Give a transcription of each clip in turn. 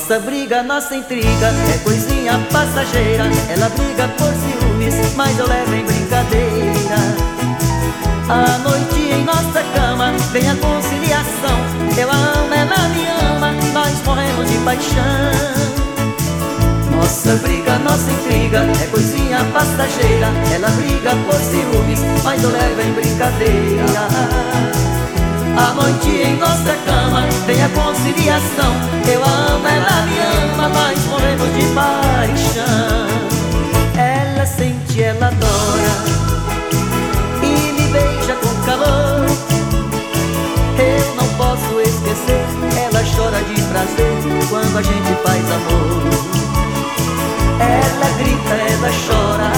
Nossa briga, nossa intriga é coisinha passageira. Ela briga por ciúmes, mas eu levo em brincadeira. À noite em nossa cama vem a conciliação. Eu a amo, ela me ama, nós morremos de paixão. Nossa briga, nossa intriga é coisinha passageira. Ela briga por ciúmes, mas eu levo em brincadeira. À noite em nossa cama vem a conciliação. Eu a amo, ela me ama, nós morremos de paixão. Ela sente, ela adora e me beija com calor. Eu não posso esquecer, ela chora de prazer quando a gente faz amor. Ela grita, ela chora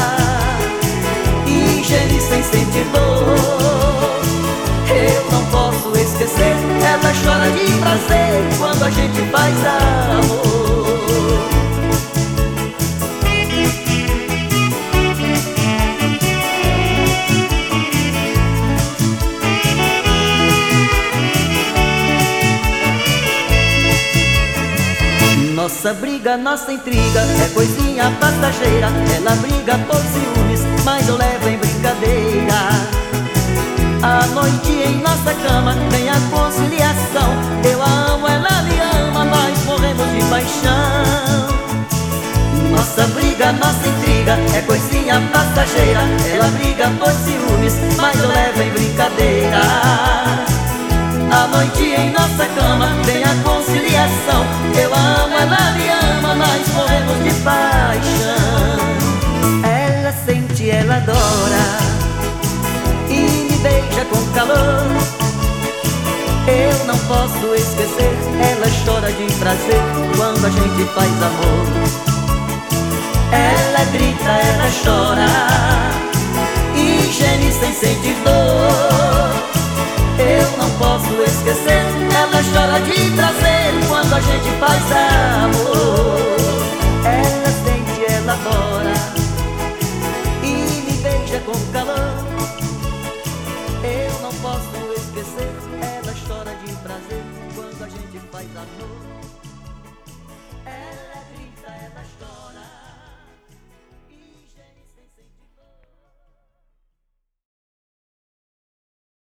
e geme sem sentir dor. Eu não posso esquecer, ela chora de prazer quando a gente faz amor. Nossa briga, nossa intriga é coisinha passageira. Ela briga por ciúmes, mas eu levo em brincadeira. À noite em nossa cama vem a conciliação. Eu a amo, ela me ama, nós morremos de paixão. Nossa briga, nossa intriga é coisinha passageira. Ela briga por ciúmes, mas eu levo em brincadeira. À noite em nossa cama vem a conciliação. Eu a amo, ela me ama, nós morremos de paixão. Ela sente, ela adora e me beija com calor. Eu não posso esquecer, ela chora de prazer quando a gente faz amor. Ela grita, ela chora e geme sem sentir dor. Eu não posso esquecer, ela chora de prazer quando a gente faz amor.